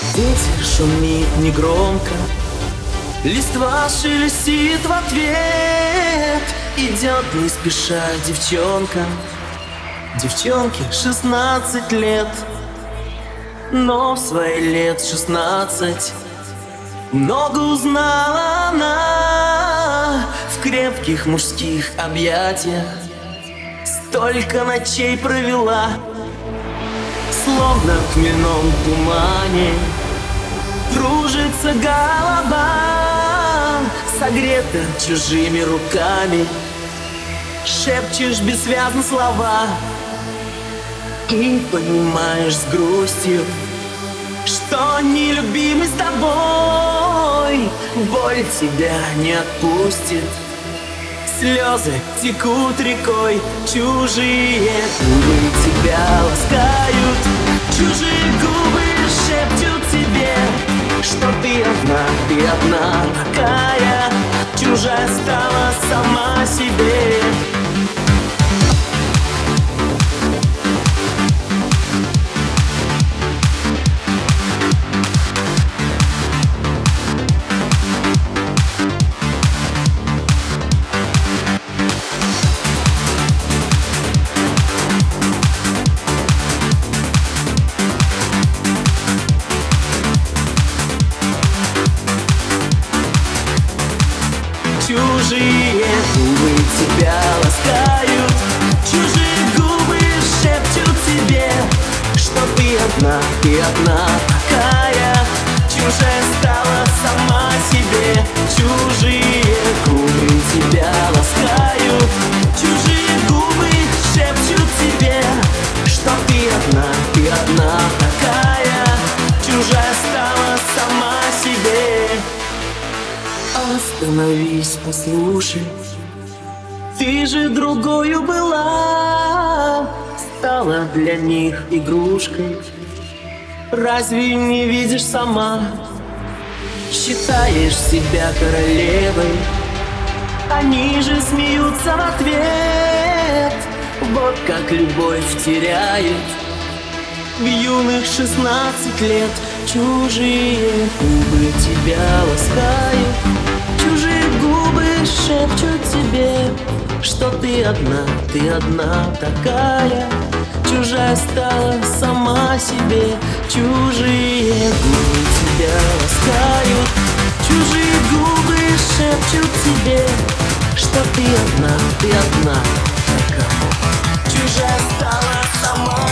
Ветер шумит негромко, листва шелестит в ответ. Идет не спеша девчонка, девчонке 16 лет. Но в свои лет 16 много узнала она в крепких мужских объятиях. Столько ночей провела, словно в хмельном тумане. Кружится голова, согрета чужими руками. Шепчешь бессвязно слова и понимаешь с грустью, что нелюбимый с тобой боль тебя не отпустит. Слезы текут рекой, чужие губы тебя ласкают. Чужие губы шепчут тебе, что ты одна такая. Чужая стала сама себе. Чужие губы тебя ласкают. Чужие губы шепчут тебе, что ты одна такая. Чужая стала сама себе. Чужие губы тебя ласкают. Чужие губы шепчут тебе, что ты одна такая. Чужая стала сама себе. Остановись, послушай, ты же другою была, стала для них игрушкой. Разве не видишь сама? Считаешь себя королевой, они же смеются в ответ. Вот как любовь теряет в юных 16 лет. Чужие губы тебя ласкают. Чужие губы шепчут тебе, что ты одна такая. Чужая стала сама себе. Чужие губы тебя ласкают. Чужие губы шепчут тебе, что ты одна такая. Чужая стала сама